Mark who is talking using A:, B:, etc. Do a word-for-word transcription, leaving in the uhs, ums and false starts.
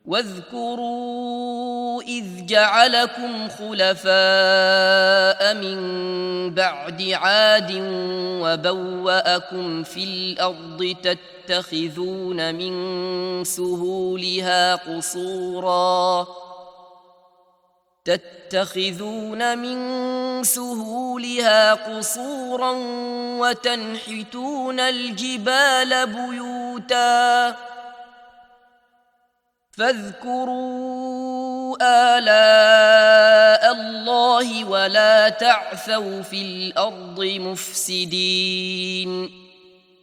A: واذكروا إذ جعلكم خلفاء من بعد عاد وبوأكم في الأرض تتخذون من سهولها قصورا تتخذون من سهولها قصورا وتنحتون الجبال بيوتا فاذكروا آلاء الله ولا تعثوا في الأرض مفسدين